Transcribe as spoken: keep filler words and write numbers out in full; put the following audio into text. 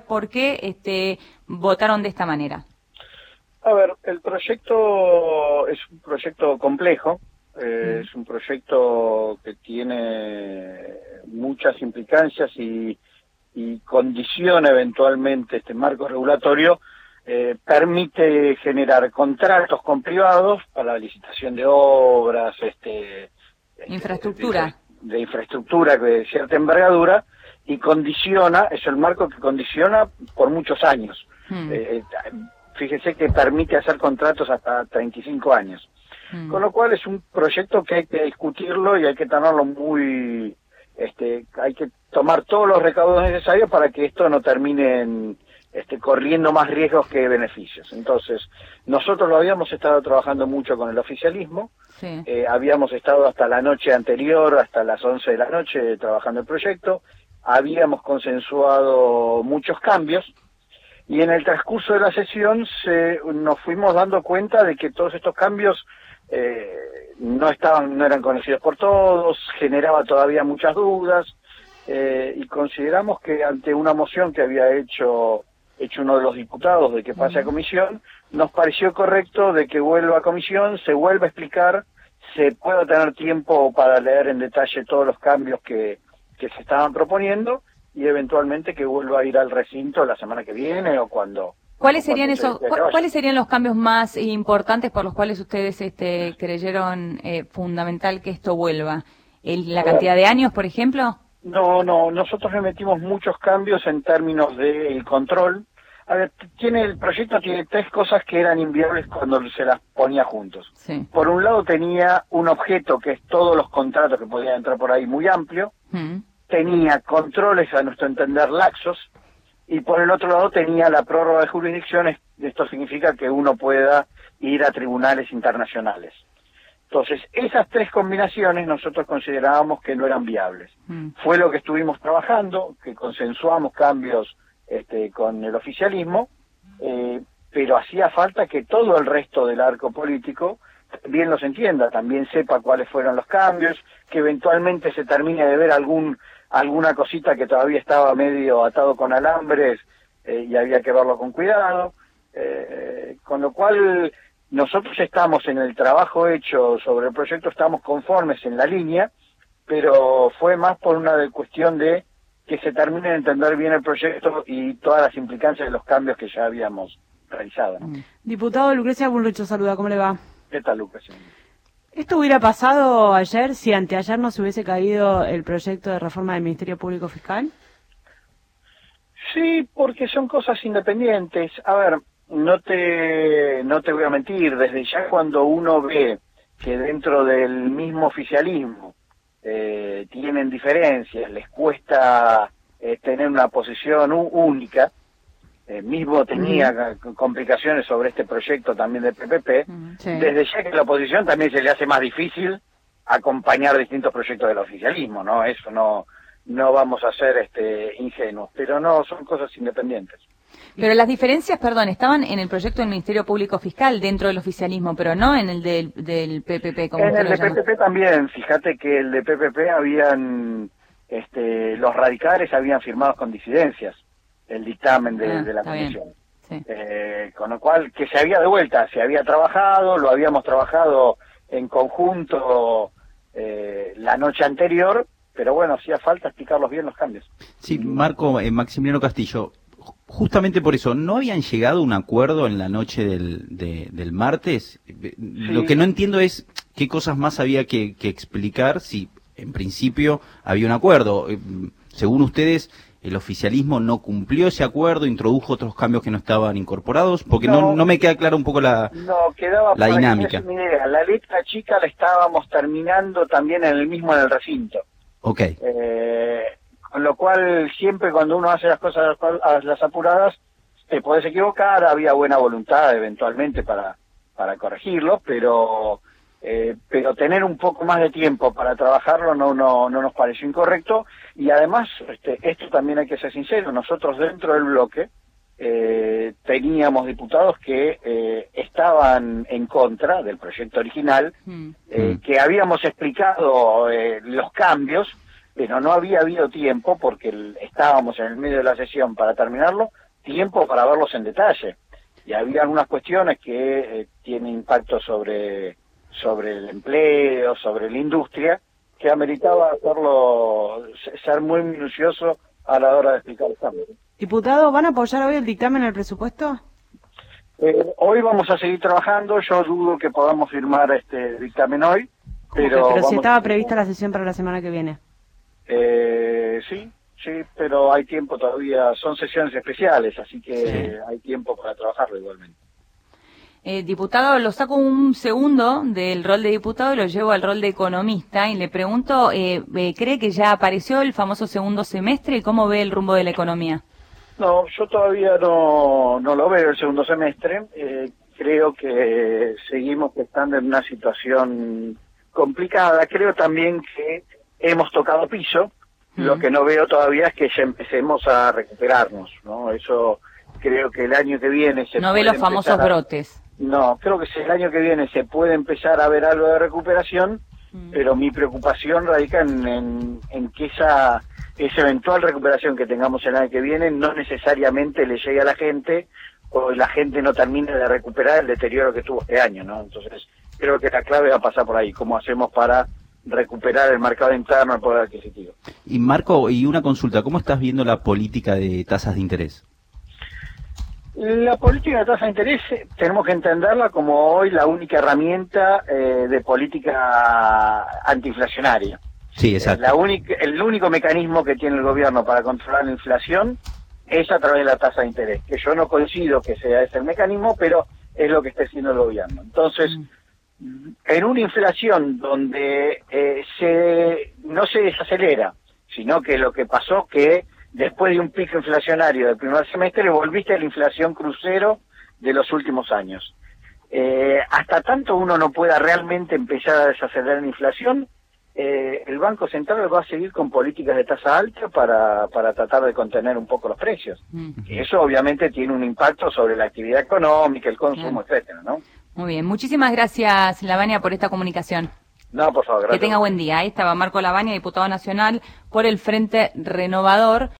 por qué este, votaron de esta manera. A ver, el proyecto es un proyecto complejo, eh, Mm. es un proyecto que tiene muchas implicancias y, y condiciona eventualmente este marco regulatorio, eh, permite generar contratos con privados para la licitación de obras, este, Infraestructura. De, de infraestructura de cierta envergadura, y condiciona, es el marco que condiciona por muchos años. Mm. Eh, fíjese que permite hacer contratos hasta treinta y cinco años. Mm. Con lo cual es un proyecto que hay que discutirlo y hay que tenerlo muy, este, hay que tomar todos los recaudos necesarios para que esto no termine en, este, corriendo más riesgos que beneficios. Entonces, nosotros lo habíamos estado trabajando mucho con el oficialismo, sí. eh, habíamos estado hasta la noche anterior, hasta las once de la noche, trabajando el proyecto, habíamos consensuado muchos cambios, y en el transcurso de la sesión se, nos fuimos dando cuenta de que todos estos cambios eh, no estaban, no eran conocidos por todos, generaba todavía muchas dudas, eh, y consideramos que ante una moción que había hecho, hecho uno de los diputados de que pase a comisión, nos pareció correcto de que vuelva a comisión, se vuelva a explicar, se pueda tener tiempo para leer en detalle todos los cambios que, que se estaban proponiendo, y eventualmente que vuelva a ir al recinto la semana que viene o cuando... ¿Cuáles serían esos, cuáles serían los cambios más importantes por los cuales ustedes este, creyeron eh, fundamental que esto vuelva? ¿El, ¿La cantidad de años, por ejemplo? No, no, nosotros le metimos muchos cambios en términos del control. A ver, tiene el proyecto tiene tres cosas que eran inviables cuando se las ponía juntos. Sí. Por un lado tenía un objeto que es todos los contratos que podían entrar por ahí muy amplio. Mm. Tenía controles, a nuestro entender, laxos, y por el otro lado tenía la prórroga de jurisdicciones. Esto significa que uno pueda ir a tribunales internacionales. Entonces, esas tres combinaciones nosotros considerábamos que no eran viables. Mm. Fue lo que estuvimos trabajando, que consensuamos cambios este, con el oficialismo, eh, pero hacía falta que todo el resto del arco político bien los entienda, también sepa cuáles fueron los cambios, que eventualmente se termine de ver algún alguna cosita que todavía estaba medio atado con alambres eh, y había que verlo con cuidado, eh, con lo cual nosotros estamos en el trabajo hecho sobre el proyecto, estamos conformes en la línea, pero fue más por una de cuestión de que se termine de entender bien el proyecto y todas las implicancias de los cambios que ya habíamos realizado, ¿no? Diputado Lucrecia Bullrich, saluda, ¿cómo le va? ¿Qué tal, Lucrecia? ¿Esto hubiera pasado ayer si anteayer no se hubiese caído el proyecto de reforma del Ministerio Público Fiscal? Sí, porque son cosas independientes. A ver, no te, no te voy a mentir, desde ya cuando uno ve que dentro del mismo oficialismo eh, tienen diferencias, les cuesta eh, tener una posición única, Eh, mismo tenía uh-huh. complicaciones sobre este proyecto también del P P P, uh-huh. sí. Desde ya que la oposición también se le hace más difícil acompañar distintos proyectos del oficialismo, ¿no? Eso no no vamos a ser este ingenuos, pero no, son cosas independientes. Pero las diferencias, perdón, estaban en el proyecto del Ministerio Público Fiscal dentro del oficialismo, pero no en el del, del P P P, como en usted el lo de P P P también, fíjate que el de P P P habían, este, los radicales habían firmado con disidencias el dictamen de, ah, de la comisión. Sí. Eh, con lo cual, que se había de vuelta, se había trabajado, lo habíamos trabajado en conjunto eh, la noche anterior, pero bueno, hacía falta explicarlos bien los cambios. Sí, Marco, eh, Maximiliano Castillo, justamente por eso, ¿no habían llegado a un acuerdo en la noche del, de, del martes? Sí. Lo que no entiendo es qué cosas más había que, que explicar si en principio había un acuerdo. Según ustedes, el oficialismo no cumplió ese acuerdo, introdujo otros cambios que no estaban incorporados, porque no, no, no me queda clara un poco la, no, quedaba la dinámica. Idea. La letra chica la estábamos terminando también en el mismo en el recinto. Ok. Eh, con lo cual, siempre cuando uno hace las cosas a las apuradas, te podés equivocar, había buena voluntad eventualmente para, para corregirlo, pero... Eh, pero tener un poco más de tiempo para trabajarlo no no no nos pareció incorrecto, y además este, esto también hay que ser sincero, nosotros dentro del bloque eh, teníamos diputados que eh, estaban en contra del proyecto original, mm. eh, que habíamos explicado eh, los cambios, pero no había habido tiempo, porque el, estábamos en el medio de la sesión para terminarlo, tiempo para verlos en detalle. Y había algunas cuestiones que eh, tienen impacto sobre, sobre el empleo, sobre la industria, que ameritaba hacerlo, ser muy minucioso a la hora de explicar el cambio. Diputado, ¿van a apoyar hoy el dictamen en el presupuesto? Eh, hoy vamos a seguir trabajando, yo dudo que podamos firmar este dictamen hoy, pero... Pero si estaba a... prevista la sesión para la semana que viene. Eh, sí, sí, pero hay tiempo todavía, son sesiones especiales, así que sí, hay tiempo para trabajarlo igualmente. Eh, diputado, lo saco un segundo del rol de diputado y lo llevo al rol de economista y le pregunto, eh, eh, ¿cree que ya apareció el famoso segundo semestre y cómo ve el rumbo de la economía? No, yo todavía no, no lo veo el segundo semestre. Eh, creo que seguimos estando en una situación complicada. Creo también que hemos tocado piso. Mm. Lo que no veo todavía es que ya empecemos a recuperarnos, ¿no? Eso creo que el año que viene se no ve los famosos a... brotes. No, creo que si el año que viene se puede empezar a ver algo de recuperación, mm. pero mi preocupación radica en, en, en que esa... esa eventual recuperación que tengamos el año que viene no necesariamente le llegue a la gente o la gente no termine de recuperar el deterioro que tuvo este año, ¿no? Entonces, creo que la clave va a pasar por ahí, cómo hacemos para recuperar el mercado interno, el poder adquisitivo. Y Marco, y una consulta, ¿cómo estás viendo la política de tasas de interés? La política de tasa de interés tenemos que entenderla como hoy la única herramienta eh, de política antiinflacionaria. Sí, exacto. La única, el único mecanismo que tiene el gobierno para controlar la inflación es a través de la tasa de interés, que yo no coincido que sea ese el mecanismo, pero es lo que está haciendo el gobierno. Entonces, mm. en una inflación donde eh, se no se desacelera, sino que lo que pasó que después de un pico inflacionario del primer semestre volviste a la inflación crucero de los últimos años. Eh, hasta tanto uno no pueda realmente empezar a desacelerar la inflación, Eh, el Banco Central va a seguir con políticas de tasa alta para, para tratar de contener un poco los precios. Mm. Y eso obviamente tiene un impacto sobre la actividad económica, el consumo, mm. etcétera, ¿no? Muy bien, muchísimas gracias, Lavagna, por esta comunicación. No, por favor, gracias. Que tenga buen día. Ahí estaba Marco Lavagna, diputado nacional por el Frente Renovador.